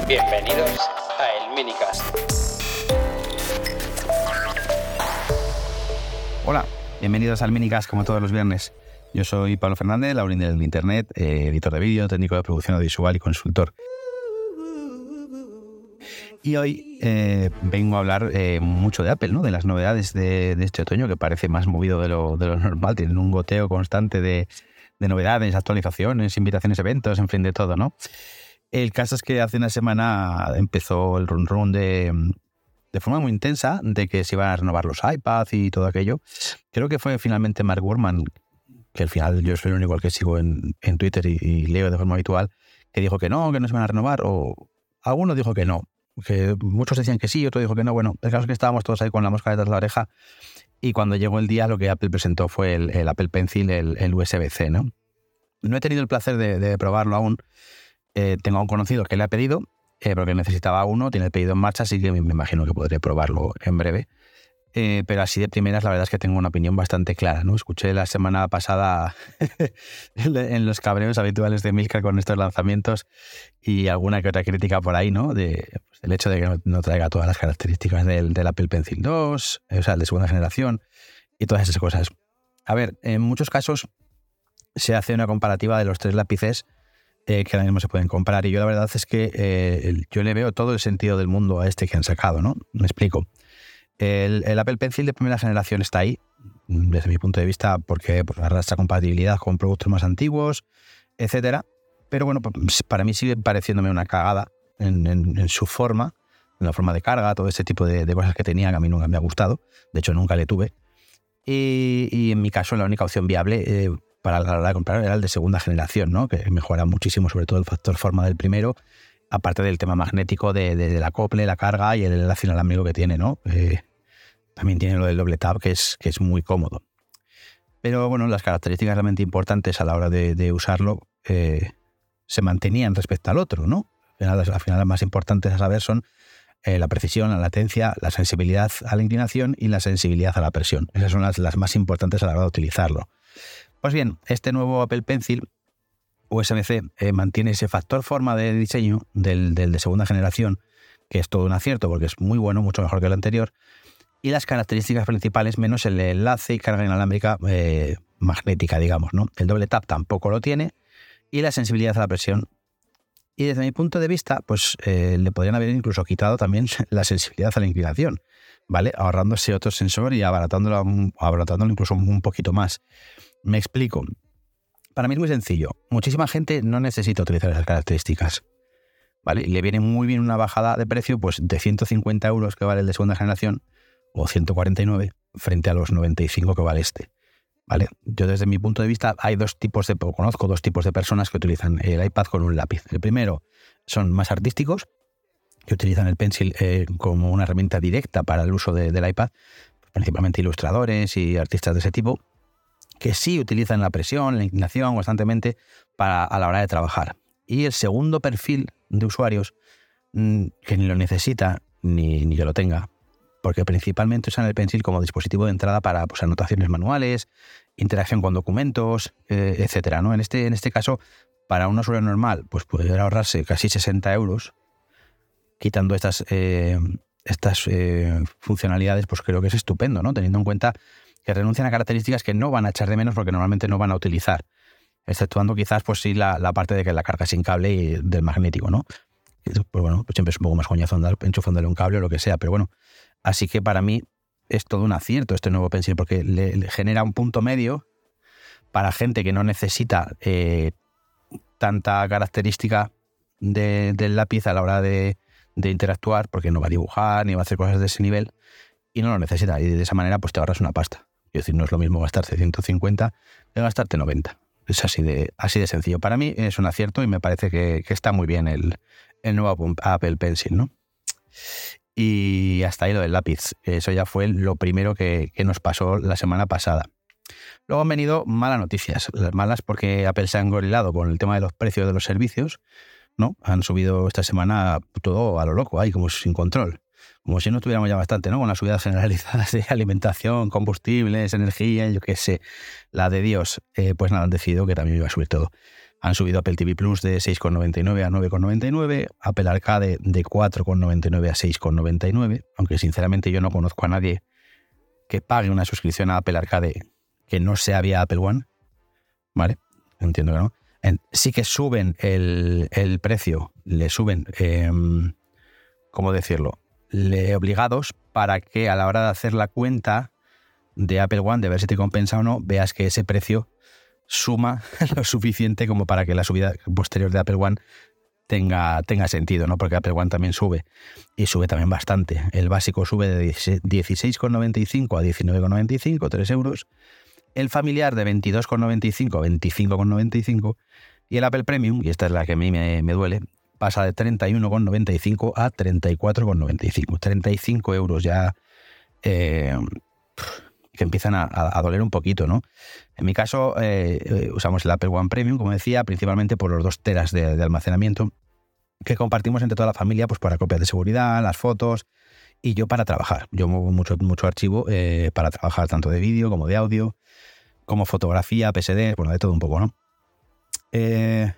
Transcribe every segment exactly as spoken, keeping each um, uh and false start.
Bienvenidos a El Minicast. Hola, bienvenidos al Minicast como todos los viernes. Yo soy Pablo Fernández, laurín del Internet, eh, editor de vídeo, técnico de producción audiovisual y consultor. Y hoy eh, vengo a hablar eh, mucho de Apple, ¿no? De las novedades de, de este otoño, que parece más movido de lo, de lo normal. Tienen un goteo constante de, de novedades, actualizaciones, invitaciones a eventos, en fin, de todo, ¿no? El caso es que hace una semana empezó el run run de, de forma muy intensa de que se iban a renovar los iPads y todo aquello. Creo que fue finalmente Mark Gurman, que al final yo soy el único al que sigo en, en Twitter y, y leo de forma habitual, que dijo que no, que no se van a renovar, o alguno dijo que no. Que muchos decían que sí, otro dijo que no. Bueno, el caso es que estábamos todos ahí con la mosca detrás de la oreja y cuando llegó el día lo que Apple presentó fue el, el Apple Pencil, el, el U S B C, ¿no? No he tenido el placer de, de probarlo aún. Eh, tengo a un conocido que le ha pedido, eh, porque necesitaba uno, tiene el pedido en marcha, así que me, me imagino que podré probarlo en breve. Eh, pero así de primeras la verdad es que tengo una opinión bastante clara, ¿no? Escuché la semana pasada en los cabreos habituales de Milcar con estos lanzamientos y alguna que otra crítica por ahí, ¿no? De, pues, el hecho de que no, no traiga todas las características del, del Apple Pencil dos, o sea, el de segunda generación y todas esas cosas. A ver, en muchos casos se hace una comparativa de los tres lápices eh, que ahora mismo se pueden comprar y yo la verdad es que eh, yo le veo todo el sentido del mundo a este que han sacado, ¿no? Me explico. El, el Apple Pencil de primera generación está ahí, desde mi punto de vista, porque pues, arrastra compatibilidad con productos más antiguos, etcétera. Pero bueno, pues, para mí sigue pareciéndome una cagada en, en, en su forma, en la forma de carga, todo ese tipo de, de cosas que tenía que a mí nunca me ha gustado. De hecho, nunca le tuve. Y, y en mi caso, la única opción viable eh, para la hora de comprar era el de segunda generación, ¿no? Que mejora muchísimo, sobre todo el factor forma del primero, aparte del tema magnético de, de, de la acople, la carga y el enlace inalámbrico que tiene, ¿no? Eh, también tiene lo del doble tap, que es, que es muy cómodo. Pero bueno, las características realmente importantes a la hora de, de usarlo eh, se mantenían respecto al otro, ¿no? Al final, las, al final las más importantes a saber son eh, la precisión, la latencia, la sensibilidad a la inclinación y la sensibilidad a la presión. Esas son las, las más importantes a la hora de utilizarlo. Pues bien, este nuevo Apple Pencil U S B C eh, mantiene ese factor forma de diseño del, del de segunda generación, que es todo un acierto porque es muy bueno, mucho mejor que el anterior, y las características principales menos el enlace y carga inalámbrica eh, magnética, digamos, ¿no? El doble tap tampoco lo tiene y la sensibilidad a la presión. Y desde mi punto de vista, pues eh, le podrían haber incluso quitado también la sensibilidad a la inclinación, ¿vale? Ahorrándose otro sensor y abaratándolo, abaratándolo incluso un poquito más. Me explico. Para mí es muy sencillo. Muchísima gente no necesita utilizar esas características, ¿vale? Y le viene muy bien una bajada de precio pues de ciento cincuenta euros que vale el de segunda generación o ciento cuarenta y nueve frente a los noventa y cinco que vale este, ¿vale? Yo desde mi punto de vista hay dos tipos de, conozco dos tipos de personas que utilizan el iPad con un lápiz. El primero son más artísticos, que utilizan el Pencil eh, como una herramienta directa para el uso de, del iPad, principalmente ilustradores y artistas de ese tipo, que sí utilizan la presión, la inclinación constantemente para, a la hora de trabajar. Y el segundo perfil de usuarios mmm, que ni lo necesita ni, ni que lo tenga, porque principalmente usan el Pencil como dispositivo de entrada para pues, anotaciones manuales, interacción con documentos, eh, etcétera, ¿no? En este, en este caso, para un usuario normal, pues poder ahorrarse casi sesenta euros, quitando estas, eh, estas eh, funcionalidades, pues creo que es estupendo, ¿no? Teniendo en cuenta que renuncian a características que no van a echar de menos porque normalmente no van a utilizar, exceptuando quizás pues sí la, la parte de que la carga sin cable y del magnético, ¿no? Pues bueno, pues siempre es un poco más coñazo andar enchufándole un cable o lo que sea, pero bueno, así que para mí es todo un acierto este nuevo Pencil porque le, le genera un punto medio para gente que no necesita eh, tanta característica de, del lápiz a la hora de, de interactuar, porque no va a dibujar ni va a hacer cosas de ese nivel y no lo necesita, y de esa manera pues te ahorras una pasta. Es decir, no es lo mismo gastarte ciento cincuenta que gastarte noventa. Es así de, así de sencillo. Para mí es un acierto y me parece que, que está muy bien el, el nuevo Apple Pencil, ¿no? Y hasta ahí lo del lápiz. Eso ya fue lo primero que, que nos pasó la semana pasada. Luego han venido malas noticias. Las malas porque Apple se ha engorilado con el tema de los precios de los servicios, ¿no? Han subido esta semana todo a lo loco, ahí como sin control. Como si no tuviéramos ya bastante, ¿no? Con las subidas generalizadas de alimentación, combustibles, energía, yo qué sé, la de Dios. Eh, pues nada, han decidido que también iba a subir todo. Han subido Apple T V Plus de seis con noventa y nueve a nueve con noventa y nueve, Apple Arcade de cuatro con noventa y nueve a seis con noventa y nueve, aunque sinceramente yo no conozco a nadie que pague una suscripción a Apple Arcade que no sea vía Apple One, ¿vale? Entiendo que no. En, sí que suben el, el precio, le suben, eh, ¿cómo decirlo? Le obligados para que a la hora de hacer la cuenta de Apple One, de ver si te compensa o no, veas que ese precio suma lo suficiente como para que la subida posterior de Apple One tenga, tenga sentido, ¿no? Porque Apple One también sube, y sube también bastante. El básico sube de dieciséis con noventa y cinco a diecinueve con noventa y cinco, tres euros. El familiar de veintidós con noventa y cinco a veinticinco con noventa y cinco. Y el Apple Premium, y esta es la que a mí me, me duele, pasa de treinta y uno con noventa y cinco a treinta y cuatro con noventa y cinco. treinta y cinco euros ya... Eh, que empiezan a, a doler un poquito, ¿no? En mi caso, eh, usamos el Apple One Premium, como decía, principalmente por los dos teras de, de almacenamiento que compartimos entre toda la familia, pues para copias de seguridad, las fotos, y yo para trabajar. Yo muevo mucho, mucho archivo eh, para trabajar, tanto de vídeo como de audio, como fotografía, P S D, bueno, de todo un poco, ¿no? Eh,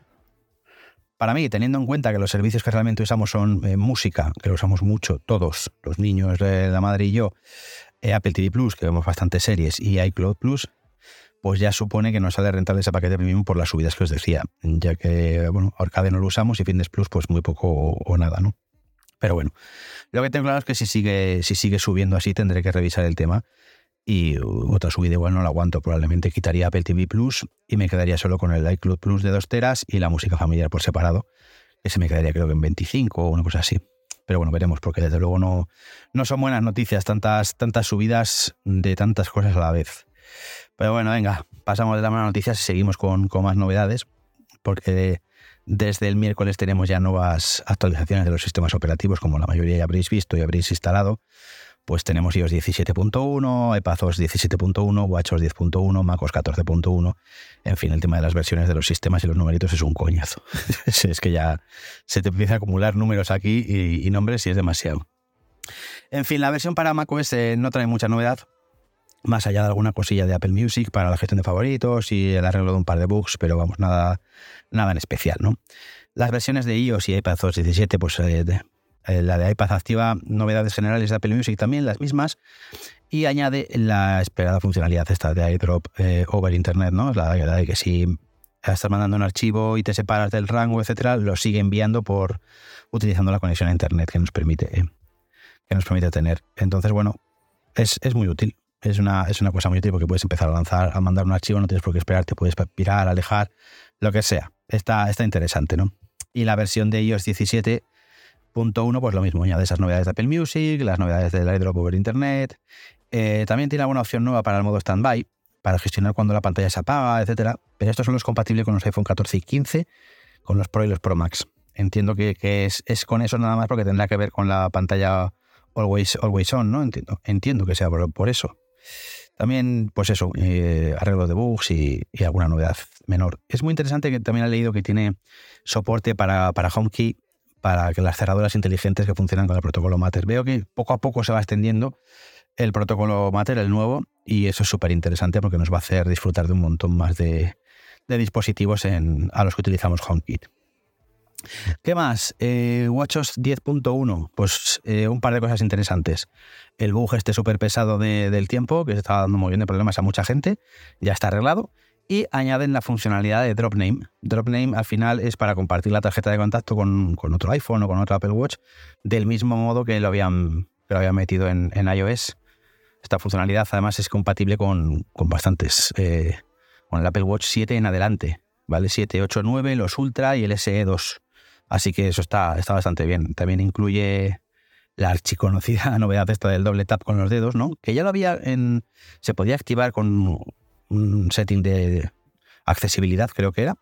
para mí, teniendo en cuenta que los servicios que realmente usamos son eh, música, que lo usamos mucho todos, los niños, eh, la madre y yo, Apple T V Plus, que vemos bastantes series, y iCloud Plus, pues ya supone que nos sale rentable ese paquete premium por las subidas que os decía, ya que, bueno, Arcade no lo usamos y Fitness Plus pues muy poco o, o nada, ¿no? Pero bueno, lo que tengo claro es que si sigue, si sigue subiendo así tendré que revisar el tema, y otra subida igual no la aguanto, probablemente quitaría Apple T V Plus y me quedaría solo con el iCloud Plus de dos teras y la música familiar por separado, que se me quedaría creo que en veinticinco o una cosa así. Pero bueno, veremos, porque desde luego no, no son buenas noticias tantas, tantas subidas de tantas cosas a la vez. Pero bueno, venga, pasamos de las malas noticias y seguimos con, con más novedades, porque desde el miércoles tenemos ya nuevas actualizaciones de los sistemas operativos, como la mayoría ya habréis visto y habréis instalado. Pues tenemos iOS diecisiete punto uno, iPadOS diecisiete punto uno, WatchOS diez punto uno, macOS catorce punto uno. En fin, el tema de las versiones de los sistemas y los numeritos es un coñazo. Es que ya se te empieza a acumular números aquí y, y nombres y es demasiado. En fin, la versión para macOS eh, no trae mucha novedad, más allá de alguna cosilla de Apple Music para la gestión de favoritos y el arreglo de un par de bugs, pero vamos, nada, nada en especial, ¿no? Las versiones de iOS y iPadOS diecisiete, pues eh, de, eh, la de iPad activa novedades generales de Apple Music también, las mismas, y añade la esperada funcionalidad esta de AirDrop eh, over Internet, ¿no? La, la de que si estás mandando un archivo y te separas del rango, etcétera, lo sigue enviando por utilizando la conexión a Internet que nos permite, eh, que nos permite tener. Entonces, bueno, es, es muy útil. Es una, es una cosa muy útil porque puedes empezar a lanzar, a mandar un archivo, no tienes por qué esperarte, puedes pirar, alejar, lo que sea. Está, está interesante, ¿no? Y la versión de iOS diecisiete punto uno, pues lo mismo, añade esas novedades de Apple Music, las novedades del AirDrop over Internet. Eh, también tiene alguna opción nueva para el modo standby, para gestionar cuando la pantalla se apaga, etcétera. Pero esto solo es compatible con los iPhone catorce y quince, con los Pro y los Pro Max. Entiendo que, que es, es con eso nada más, porque tendrá que ver con la pantalla always, always on, ¿no? Entiendo, entiendo que sea por, por eso. También, pues eso, eh, arreglo de bugs y, y alguna novedad menor. Es muy interesante que también he leído que tiene soporte para, para HomeKey, para que las cerraduras inteligentes que funcionan con el protocolo Matter. Veo que poco a poco se va extendiendo el protocolo Matter, el nuevo, y eso es súper interesante porque nos va a hacer disfrutar de un montón más de, de dispositivos en, a los que utilizamos HomeKit. ¿Qué más? Eh, WatchOS diez punto uno, pues eh, un par de cosas interesantes. El bug este súper pesado de, del tiempo, que se estaba dando muy bien de problemas a mucha gente, ya está arreglado. Y añaden la funcionalidad de Drop Name. Drop Name al final es para compartir la tarjeta de contacto con, con otro iPhone o con otro Apple Watch, del mismo modo que lo habían, que lo habían metido en, en iOS. Esta funcionalidad además es compatible con, con bastantes, eh, con el Apple Watch siete en adelante, ¿vale? siete, ocho, nueve, los Ultra y el S E dos. Así que eso está, está bastante bien. También incluye la archiconocida novedad esta del doble tap con los dedos, ¿no? Que ya lo había en... Se podía activar con un setting de accesibilidad, creo que era.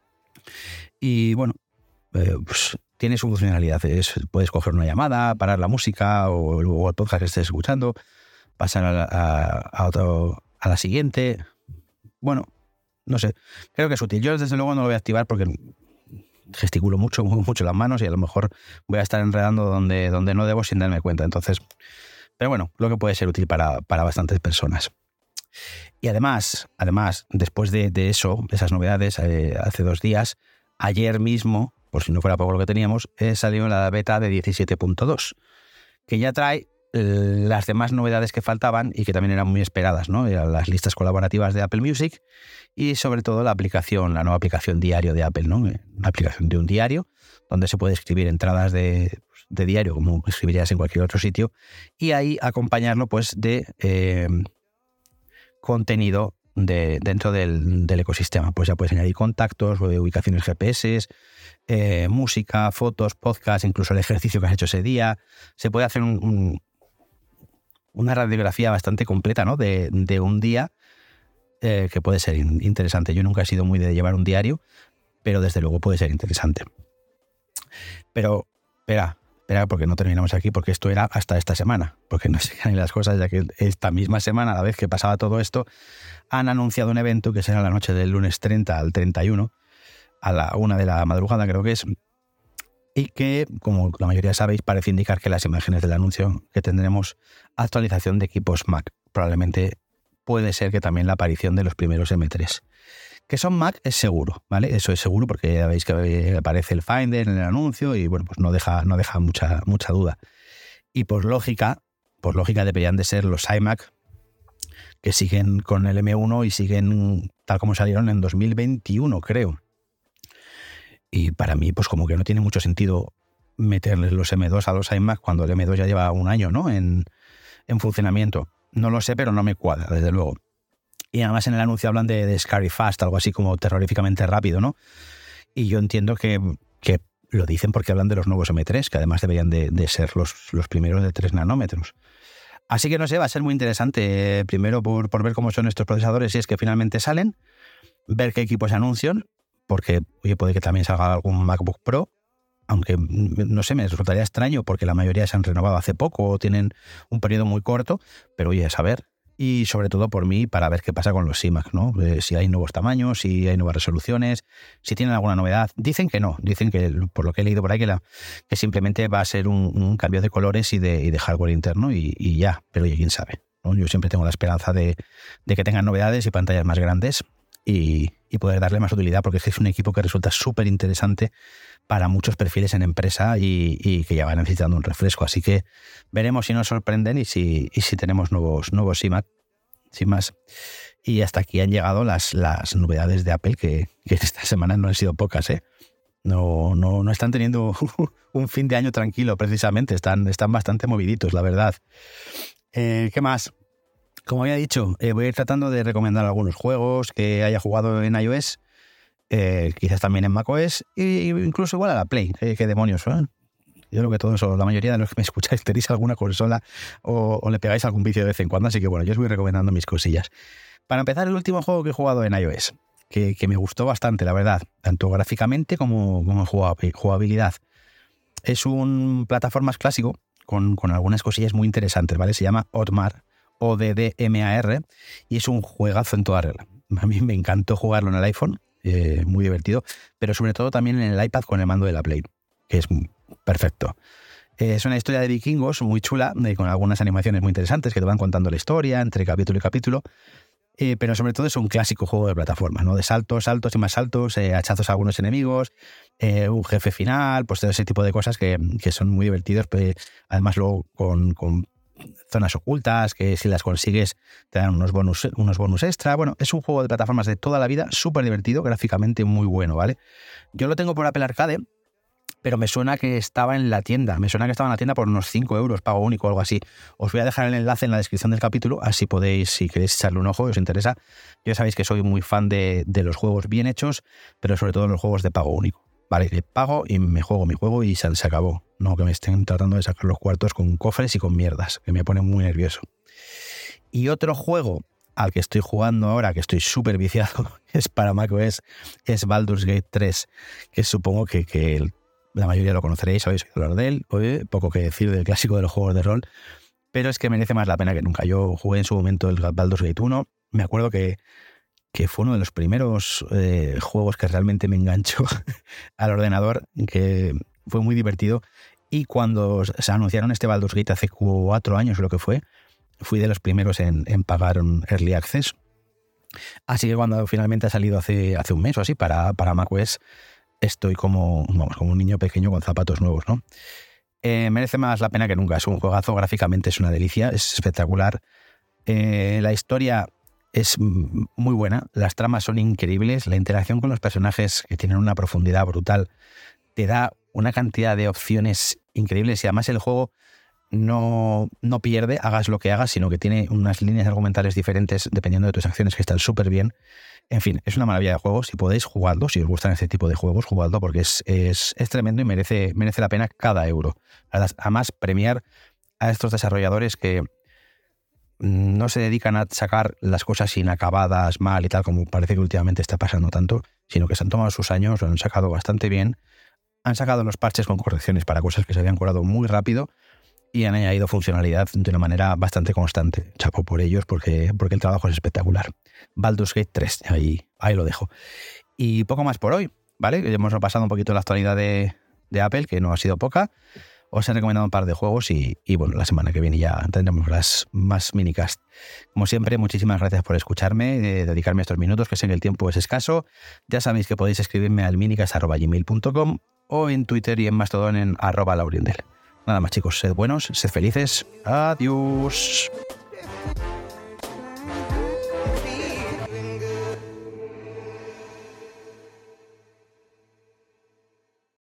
Y bueno, eh, pues tiene su funcionalidad. Es, puedes coger una llamada, parar la música o, o el podcast que estés escuchando, pasar a, a, a, otro, a la siguiente. Bueno, no sé. Creo que es útil. Yo desde luego no lo voy a activar porque gesticulo mucho, mucho las manos y a lo mejor voy a estar enredando donde, donde no debo sin darme cuenta. Entonces, pero bueno, lo que puede ser útil para, para bastantes personas. Y además, además después de, de eso, esas novedades, eh, hace dos días, ayer mismo, por si no fuera poco lo que teníamos, eh, salió la beta de diecisiete punto dos, que ya trae eh, las demás novedades que faltaban y que también eran muy esperadas, ¿no? Eran las listas colaborativas de Apple Music y sobre todo la aplicación, la nueva aplicación diario de Apple, ¿no? Una aplicación de un diario donde se puede escribir entradas de, de diario como escribirías en cualquier otro sitio y ahí acompañarlo pues de eh, contenido de, dentro del, del ecosistema. Pues ya puedes añadir contactos, ubicaciones G P S, eh, música, fotos, podcast, incluso el ejercicio que has hecho ese día. Se puede hacer un, un, una radiografía bastante completa, ¿no? de, de un día eh, que puede ser interesante. Yo nunca he sido muy de llevar un diario, pero desde luego puede ser interesante. Pero, espera, espera, porque no terminamos aquí, porque esto era hasta esta semana, porque no se caen las cosas, ya que esta misma semana, a la vez que pasaba todo esto, han anunciado un evento que será la noche del lunes treinta al treinta y uno, a la una de la madrugada creo que es, y que, como la mayoría sabéis, parece indicar que las imágenes del anuncio que tendremos actualización de equipos Mac. Probablemente puede ser que también la aparición de los primeros eme tres. Que son Mac es seguro, ¿vale? Eso es seguro porque ya veis que aparece el Finder en el anuncio y bueno, pues no deja, no deja mucha, mucha duda. Y por lógica, por lógica deberían de ser los iMac que siguen con el eme uno y siguen tal como salieron en dos mil veintiuno, creo. Y para mí, pues como que no tiene mucho sentido meterles los eme dos a los iMac cuando el eme dos ya lleva un año, ¿no? En, en funcionamiento. No lo sé, pero no me cuadra, desde luego. Y además en el anuncio hablan de, de Scary Fast, algo así como terroríficamente rápido, ¿no? Y yo entiendo que, que lo dicen porque hablan de los nuevos eme tres, que además deberían de, de ser los, los primeros de tres nanómetros. Así que no sé, va a ser muy interesante, eh, primero por, por ver cómo son estos procesadores si es que finalmente salen, ver qué equipos se anuncian, porque oye, puede que también salga algún MacBook Pro, aunque no sé, me resultaría extraño porque la mayoría se han renovado hace poco o tienen un periodo muy corto, pero oye, a saber. Y sobre todo por mí, para ver qué pasa con los iMac, ¿no? Eh, si hay nuevos tamaños, si hay nuevas resoluciones, si tienen alguna novedad. Dicen que no, dicen que, por lo que he leído por ahí, que, la, que simplemente va a ser un, un cambio de colores y de, y de hardware interno y, y ya, pero oye, quién sabe, ¿no? Yo siempre tengo la esperanza de, de que tengan novedades y pantallas más grandes y, y poder darle más utilidad, porque es un equipo que resulta súper interesante para muchos perfiles en empresa y, y que ya van necesitando un refresco. Así que veremos si nos sorprenden y si, y si tenemos nuevos, nuevos iMac, sin más. Y hasta aquí han llegado las, las novedades de Apple, que, que esta semana no han sido pocas, ¿eh? No, no, no están teniendo un fin de año tranquilo, precisamente. Están, están bastante moviditos, la verdad. Eh, ¿Qué más? Como había dicho, eh, voy a ir tratando de recomendar algunos juegos que haya jugado en iOS, eh, quizás también en macOS, e incluso igual a la Play. ¿Qué, qué demonios, ¿eh? Yo creo que todos, o la mayoría de los que me escucháis, tenéis alguna consola o, o le pegáis algún vicio de vez en cuando, así que bueno, yo os voy recomendando mis cosillas. Para empezar, el último juego que he jugado en iOS, que, que me gustó bastante, la verdad, tanto gráficamente como, como en jugabilidad. Es un plataformas clásico con, con algunas cosillas muy interesantes, ¿vale? Se llama Oddmar, O D D M A R, y es un juegazo en toda regla. A mí me encantó jugarlo en el iPhone, eh, muy divertido, pero sobre todo también en el iPad con el mando de la Play, que es perfecto. Eh, es una historia de vikingos muy chula, eh, con algunas animaciones muy interesantes que te van contando la historia entre capítulo y capítulo, eh, pero sobre todo es un clásico juego de plataformas, ¿no? De saltos, saltos y más saltos, eh, hachazos a algunos enemigos, eh, un jefe final, pues todo ese tipo de cosas que, que son muy divertidos, pero además luego con, con zonas ocultas que si las consigues te dan unos bonus, unos bonus extra. Bueno, es un juego de plataformas de toda la vida, súper divertido, gráficamente muy bueno, ¿vale? Yo lo tengo por Apple Arcade, pero me suena que estaba en la tienda, me suena que estaba en la tienda por unos cinco euros, pago único o algo así. Os voy a dejar el enlace en la descripción del capítulo, así podéis, si queréis echarle un ojo y os interesa. Ya sabéis que soy muy fan de, de los juegos bien hechos, pero sobre todo los juegos de pago único. Vale, le pago y me juego mi juego y se, se acabó. No que me estén tratando de sacar los cuartos con cofres y con mierdas, que me pone muy nervioso. Y otro juego al que estoy jugando ahora, que estoy súper viciado, es para macOS, es Baldur's Gate tres, que supongo que, que el, la mayoría lo conoceréis, habéis oído hablar de él. Oye, poco que decir del clásico de los juegos de rol, pero es que merece más la pena que nunca. Yo jugué en su momento el Baldur's Gate uno, me acuerdo que que fue uno de los primeros eh, juegos que realmente me enganchó al ordenador, que fue muy divertido. Y cuando se anunciaron este Baldur's Gate hace cuatro años, lo que fue, fui de los primeros en, en pagar un Early Access. Así que cuando finalmente ha salido hace, hace un mes o así para, para macOS, estoy como, vamos, como un niño pequeño con zapatos nuevos, ¿no? Eh, merece más la pena que nunca. Es un juegazo, gráficamente es una delicia, es espectacular. Eh, la historia es muy buena, las tramas son increíbles, la interacción con los personajes, que tienen una profundidad brutal, te da una cantidad de opciones increíbles y además el juego no, no pierde, hagas lo que hagas, sino que tiene unas líneas argumentales diferentes dependiendo de tus acciones que están súper bien. En fin, es una maravilla de juego. Si podéis jugarlo, si os gustan este tipo de juegos, jugadlo porque es, es, es tremendo y merece, merece la pena cada euro. Además, premiar a estos desarrolladores que no se dedican a sacar las cosas inacabadas, mal y tal, como parece que últimamente está pasando tanto, sino que se han tomado sus años, lo han sacado bastante bien, han sacado los parches con correcciones para cosas que se habían curado muy rápido y han añadido funcionalidad de una manera bastante constante. Chapo por ellos porque, porque el trabajo es espectacular. Baldur's Gate tres, ahí, ahí lo dejo. Y poco más por hoy, ¿vale? Hemos repasado un poquito la actualidad de, de Apple, que no ha sido poca. Os he recomendado un par de juegos y, y bueno, la semana que viene ya tendremos las más minicast. Como siempre, muchísimas gracias por escucharme, eh, dedicarme estos minutos, que sé que el tiempo es escaso. Ya sabéis que podéis escribirme al minicast arroba gmail punto com o en Twitter y en Mastodon en arroba lauriendel. Nada más, chicos, sed buenos, sed felices. Adiós.